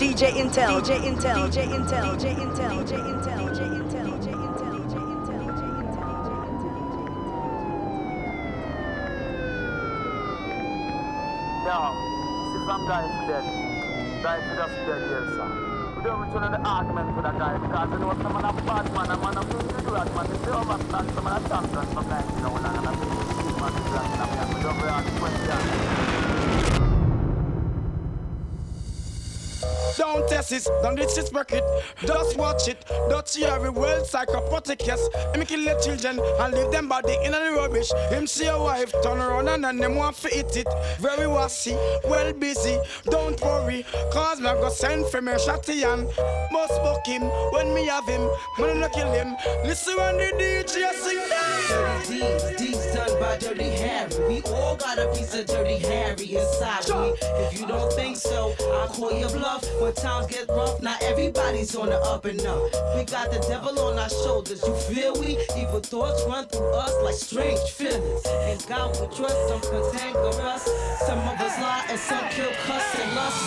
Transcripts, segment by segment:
DJ Intel, DJ Intel, DJ Intel, DJ Intel, DJ Intel, DJ Intel, DJ Intel, DJ Intel, DJ Intel. Yo, see some guys dead. Guys just dead here, sir. We don't return the argument for that guy because you know some man a bad man, a man a big rat man. If you overstand some man a champion, some guys you know, and a big man is black and a man. We don't really 20 years. Don't test it, don't disrespect it, just watch it. Don't see every world psychopathic, yes. Him kill the children and leave them body in the rubbish. Him see a wife turn around and them want to eat it. Very wassy, well busy, don't worry, cause me go send for me shotty and must book him when me have him, when I kill him. Listen when the DJ sing Dirty deeds done by Dirty Harry. We all got a piece of Dirty Harry inside me. If you don't think so, I'll call your bluff. When times get rough, not everybody's on the up and up. We got the devil on our shoulders, you feel we? Evil thoughts run through us like strange feelings. And God we trust, some cantankerous. Some of us lie and some kill, cuss and lust.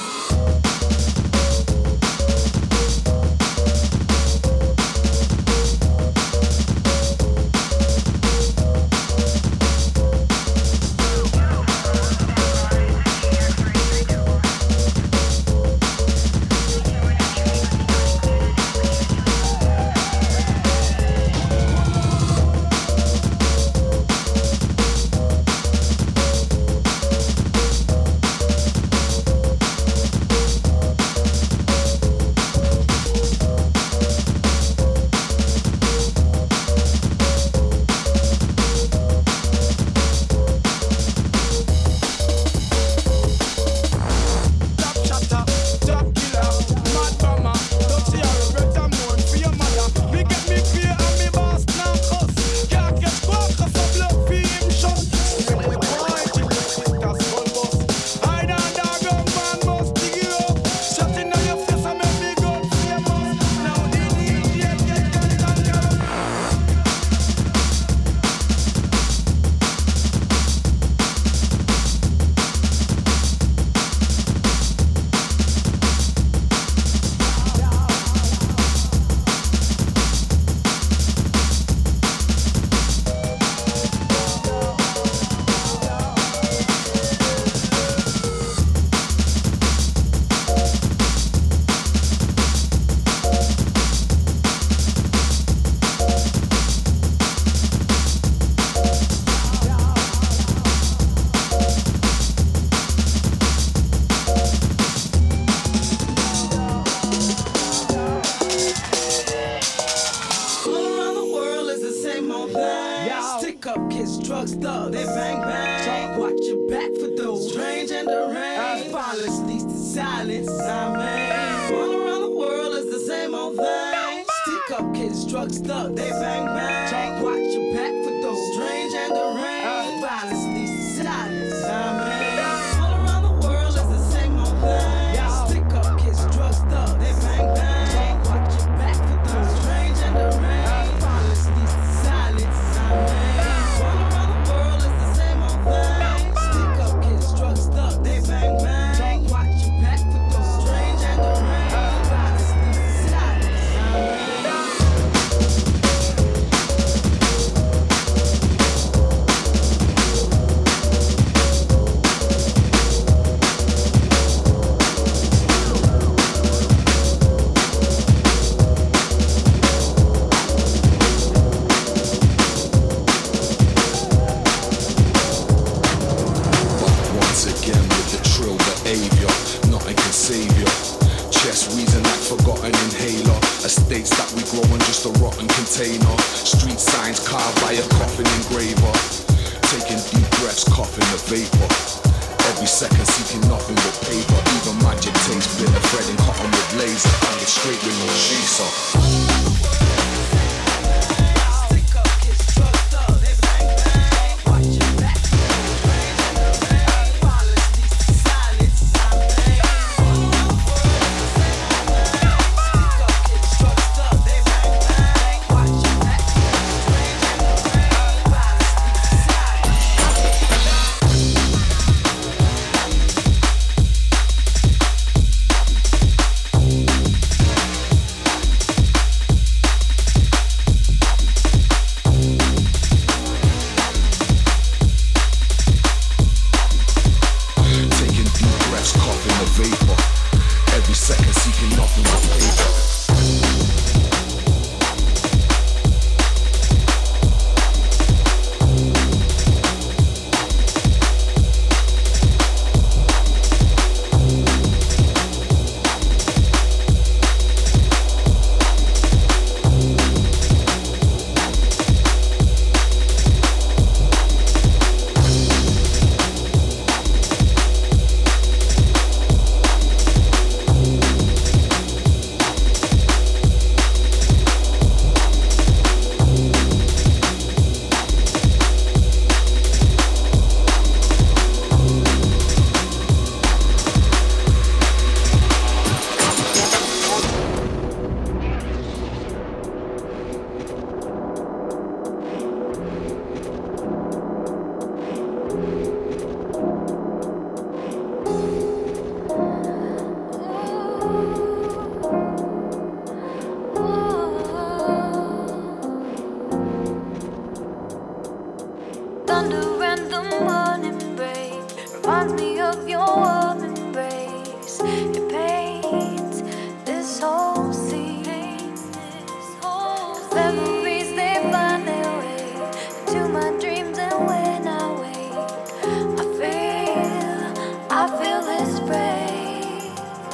reminds me of your warm embrace. It paints this whole scene. Memories, they find their way into my dreams, and when I wake, I feel this break.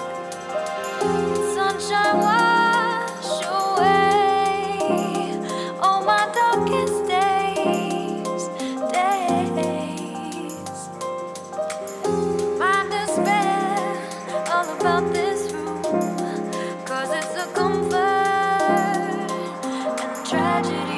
Sunshine wash away all my darkest days. My despair all about this room, 'cause it's a comfort and a tragedy.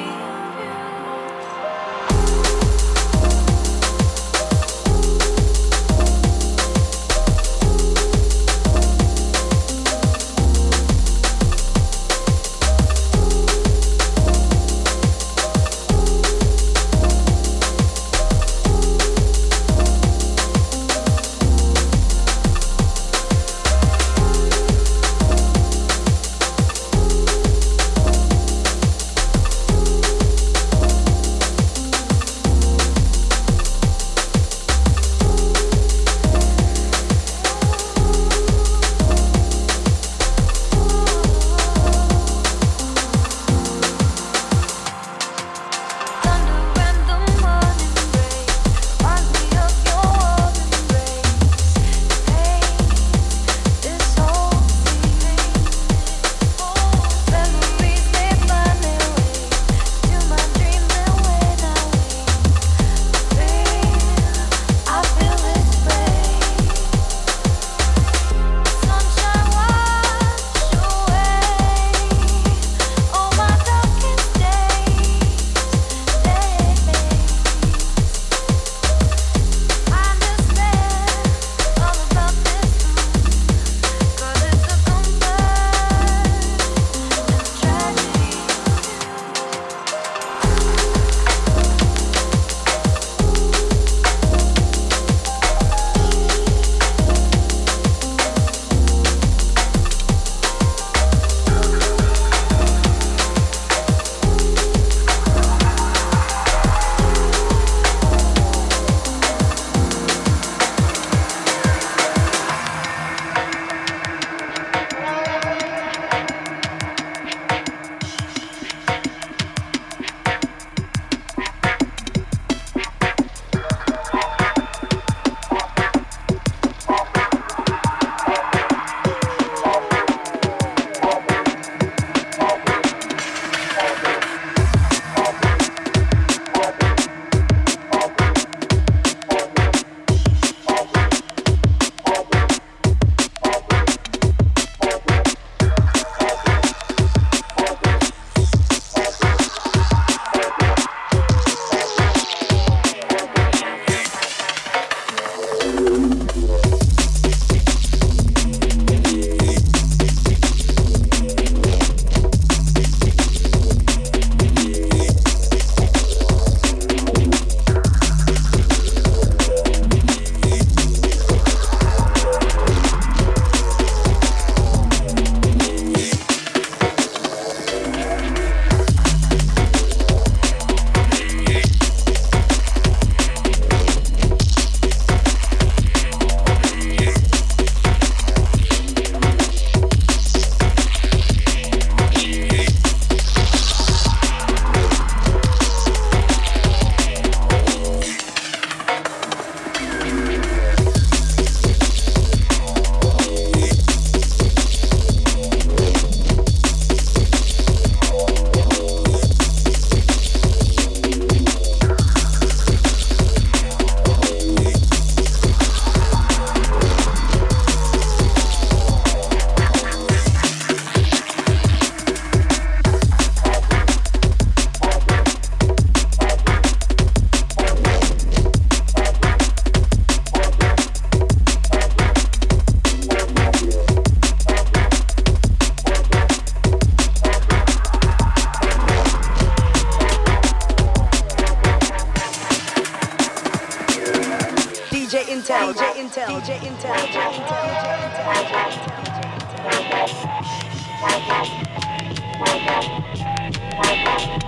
Intel.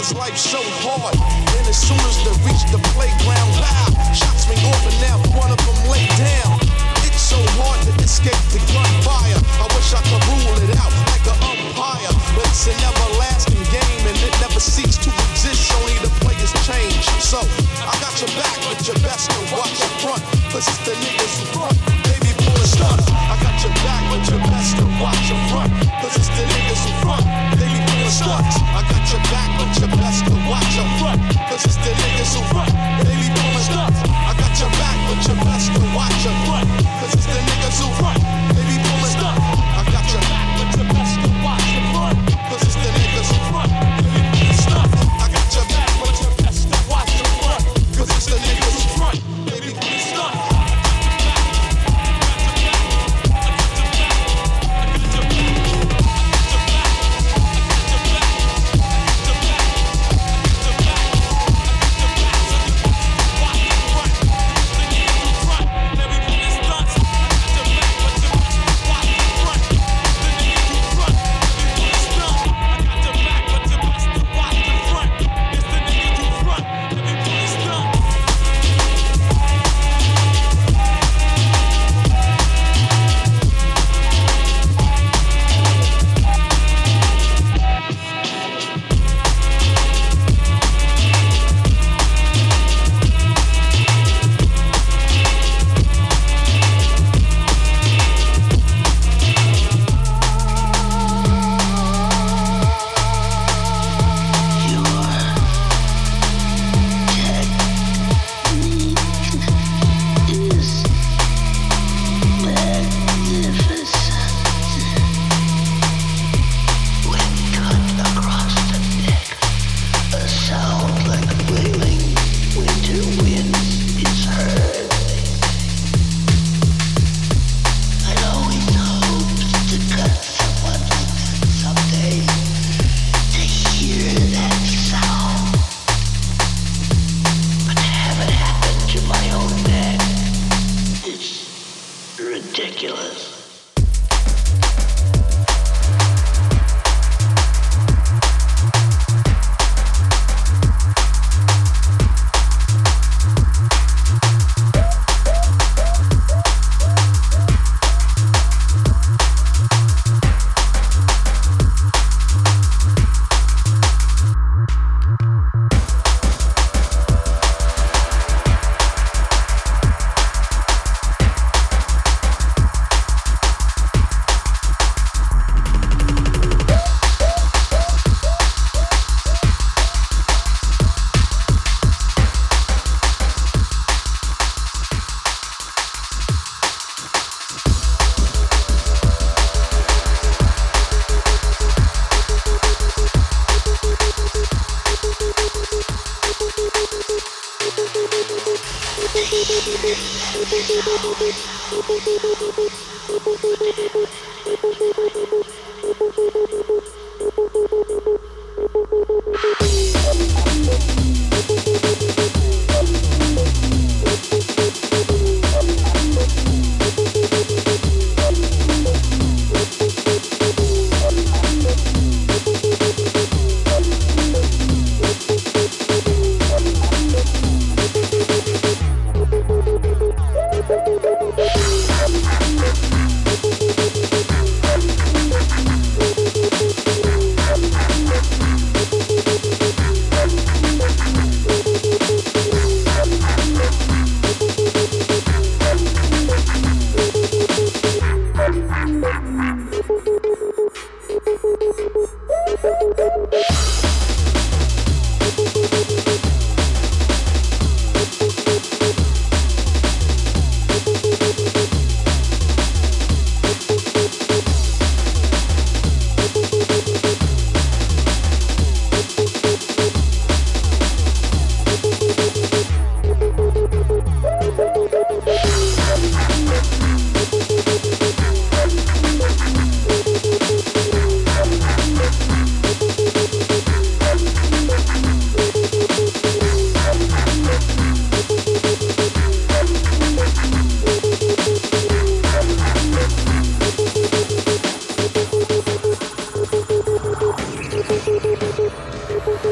cause life's so hard. And as soon as they reach the playground, loud shots ring off and now one of them lay down. It's so hard to escape the gunfire. I wish I could rule it out like an umpire, but it's an everlasting game and it never ceases to exist. Only the players change. So I got your back, but you best to watch your front, cause it's the niggas who front. Baby, pull a stunt. I got your back, but you best to watch your front, cause it's the niggas who front. Baby, pull a stunt. I got your back, but you best to watch your front, cause it's the niggas who front. Baby, pull a stunt. I got your back, but you best to watch your front, cause it's the niggas who front. Baby, pull a stunt. I got your back, but you best to watch your front, cause it's the niggas who front. Baby, pull a stunt. I got your back, but you best to watch your front, cause it's the niggas who front. Baby, pull a stunt.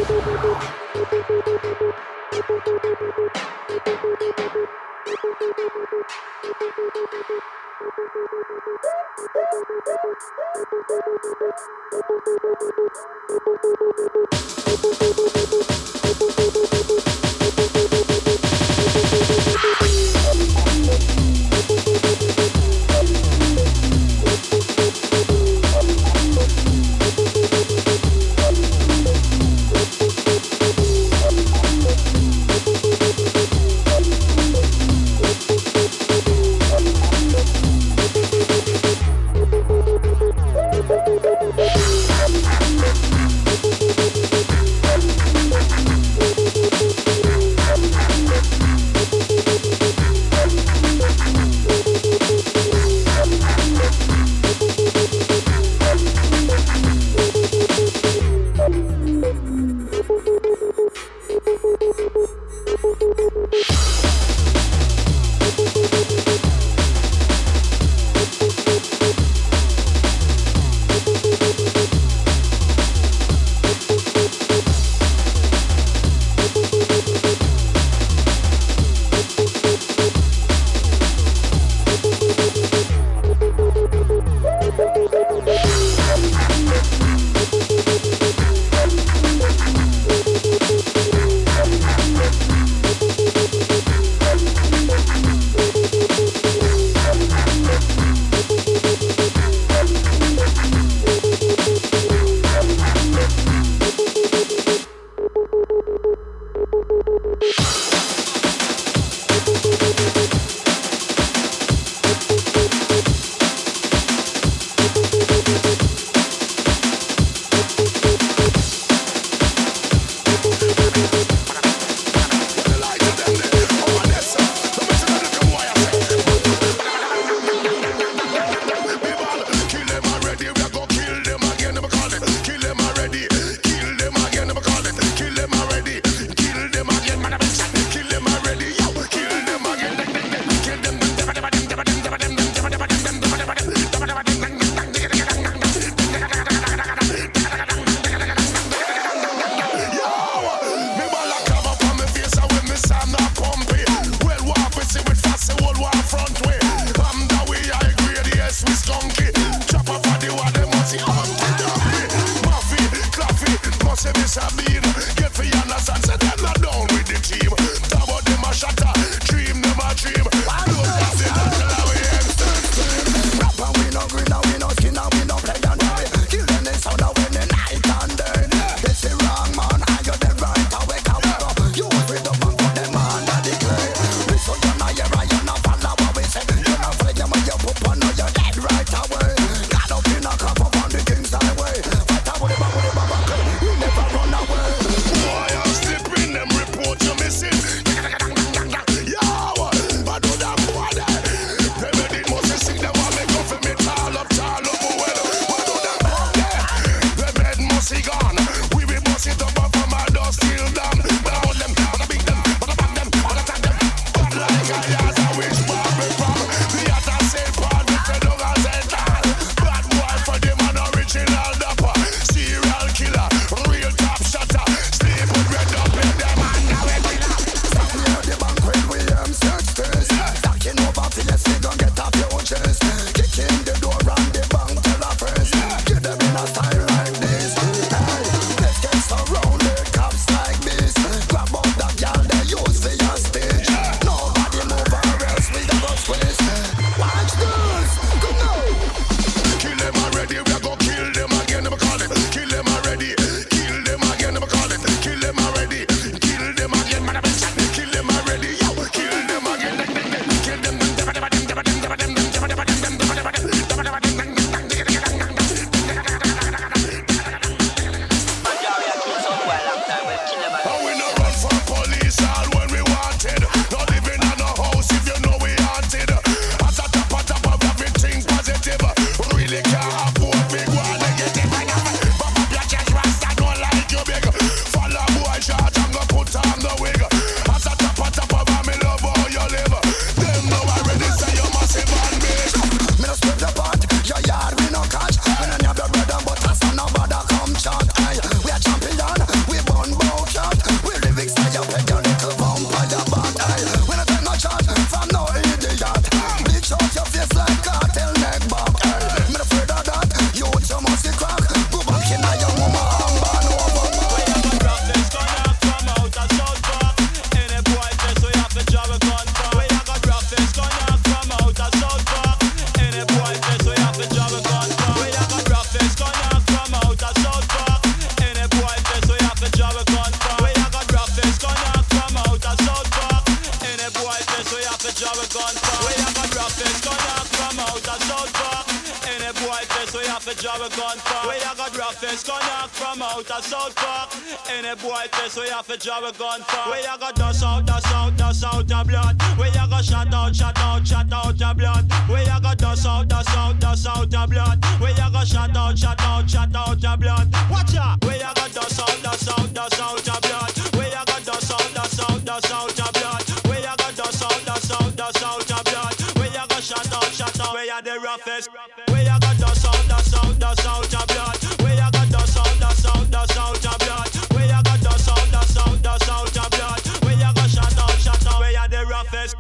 Boy, job a gun for. We a got roughest connect from out of South Park. Any boy test we have a job a gun for. We a got dust out your blood. We a got shot out your blood. We a got dust out your blood. We a got shot out your blood. Watch out. We a got dust out your blood. We a got dust out your blood. We a got dust out your blood. We a got shot out. We are the roughest. We a got dust out your blood. We a got dust out your blood. We a got dust out your blood. We a got shot out. We are the roughest.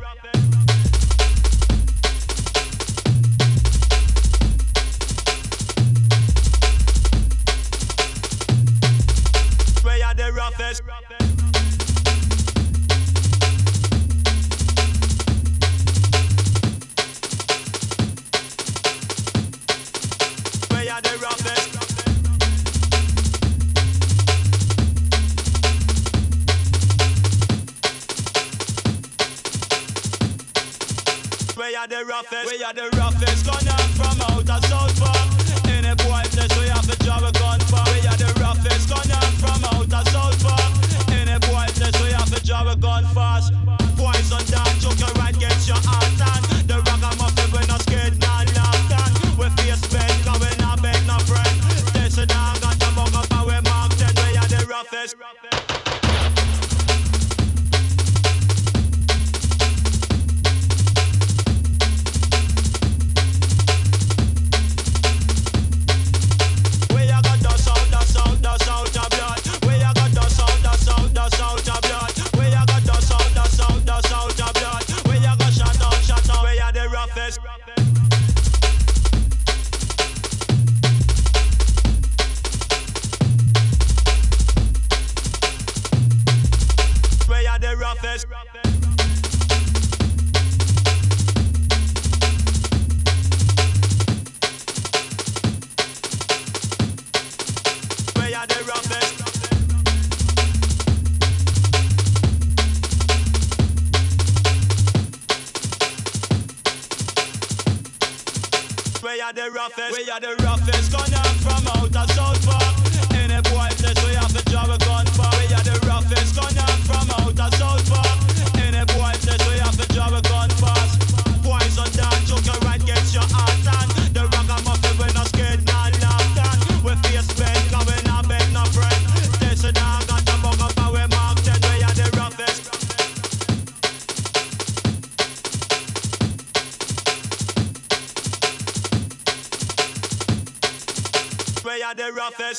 We are the roughest. We are the roughest. We are the roughest. We are the roughest. Gonna from out of South Park. Any boy test we have a job a gun for. We are the roughest. Gonna from out of South Park. Any boy test we have a job a gun fast. Boys on that choke your right gets your heart and the ragamuffin we not scared not laughed and we face bend cause we not beg no friend. This and I got the mug up and we marked and we are the roughest. We are the roughest. We are the roughest. Gonna from out of South Park. Any boy test we have a job a gun for. We are the roughest. Gonna from out of South Park. Any boy test we have a job a gun fast. Boys on that choke your right gets your heart and the ragamuffin we not scared not laughed and we face bend cause we not beg no friend. This and I got the bug up and we marked and we are the roughest. We are the roughest.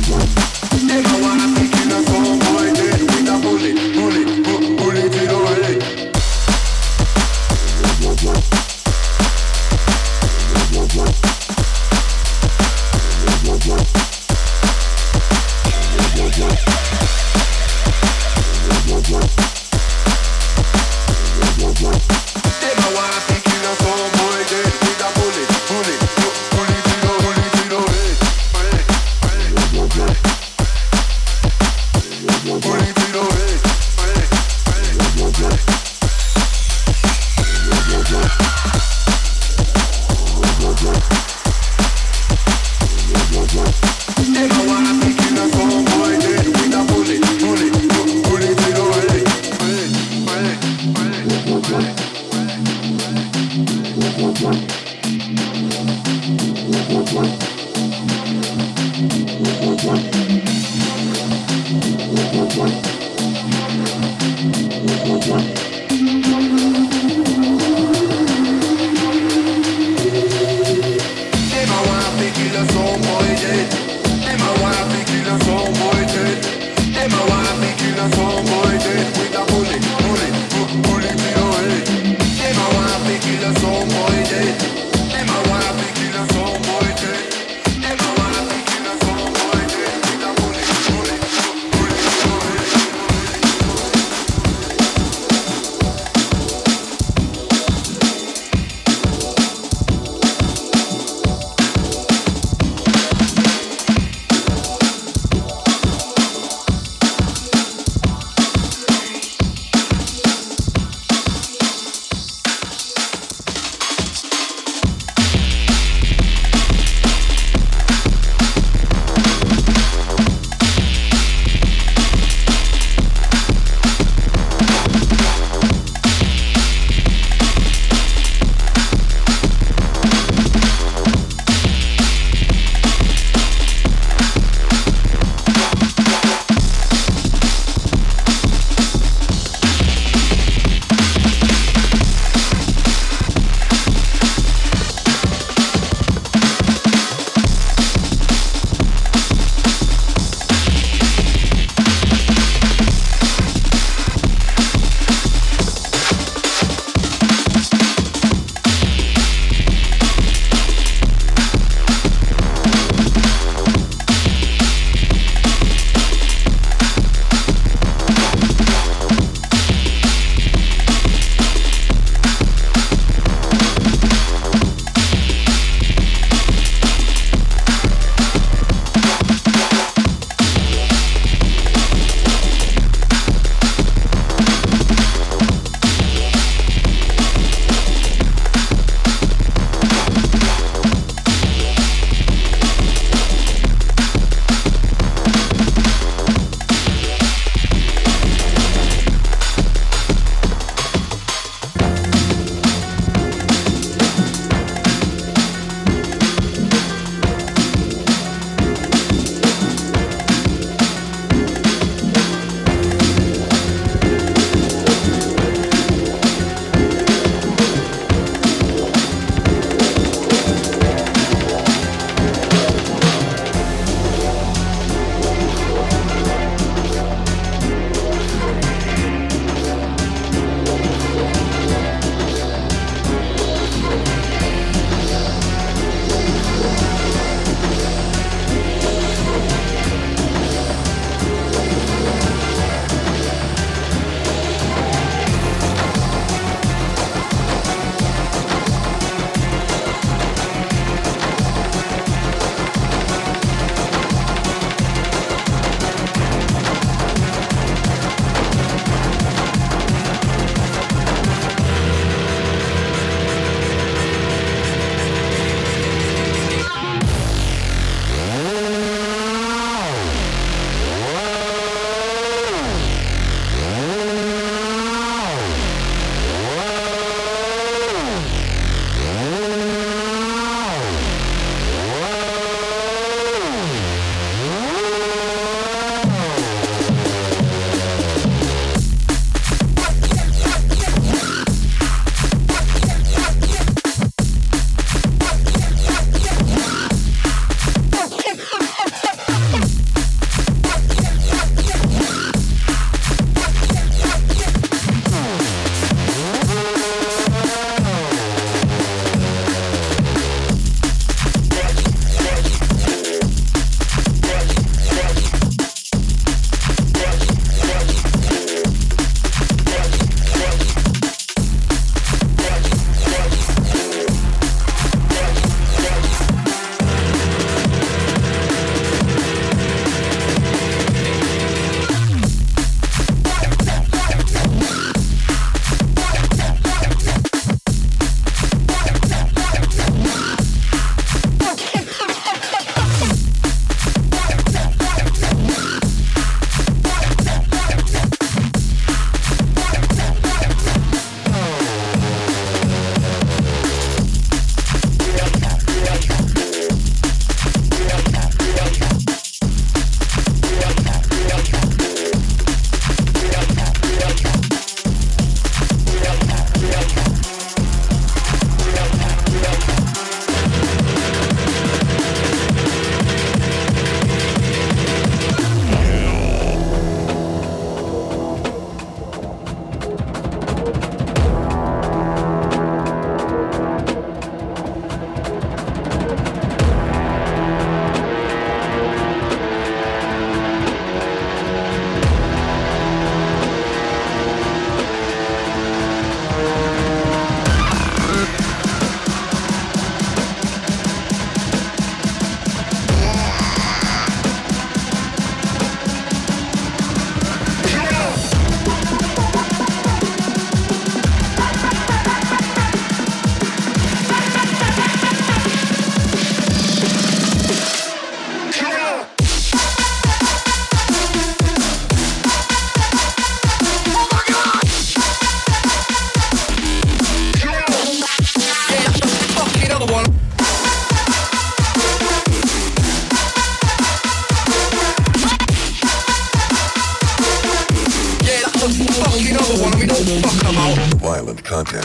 Them a wanna pick in a some boy dead with a bullet in our head. violent content.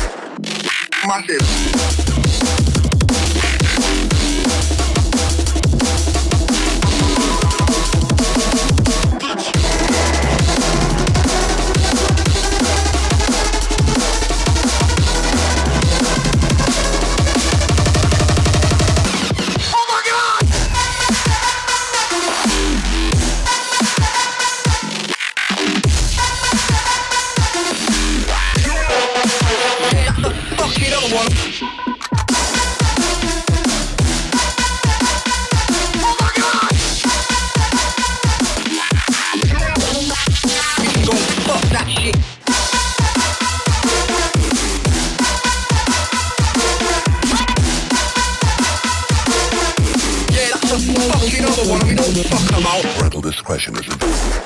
Parental discretion is advised.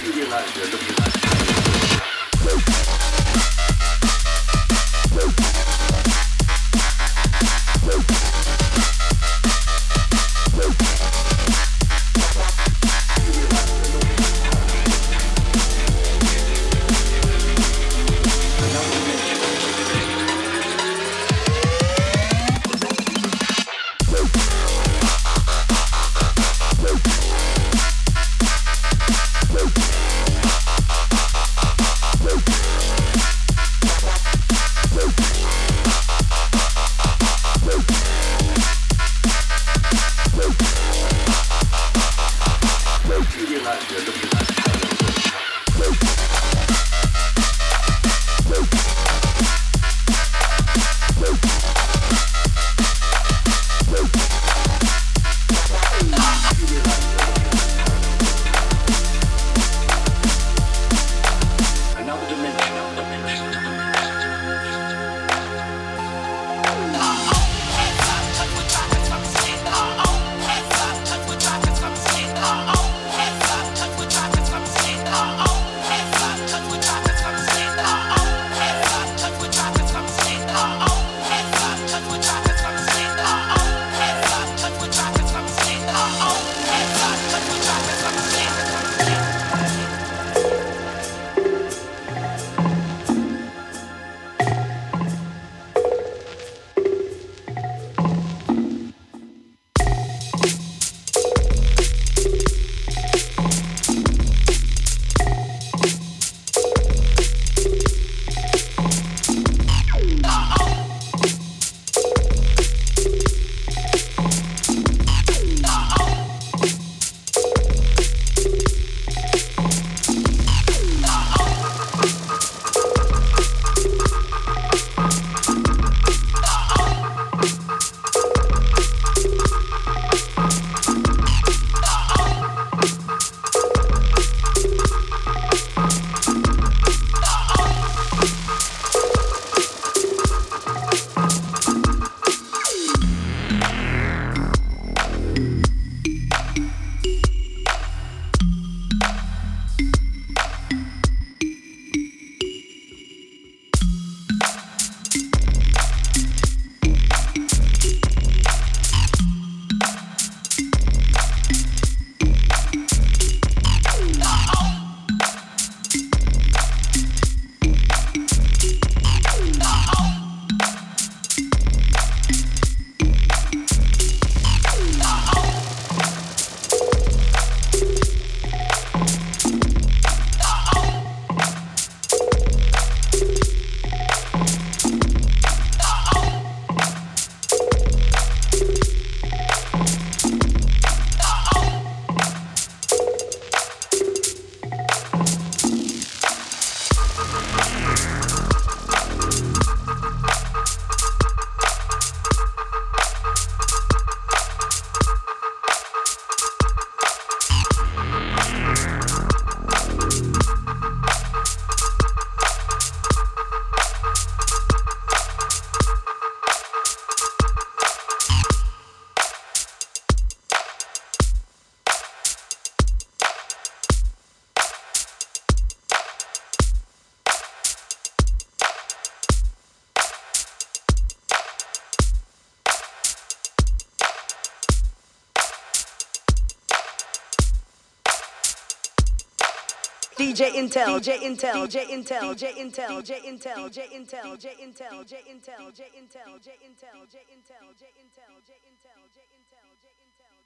DJ Intel, J Intel, J Intel, J Intel, J Intel, J Intel, J Intel, J Intel, J Intel, J Intel, J Intel, J Intel, J Intel, J Intel, J Intel, J Intel.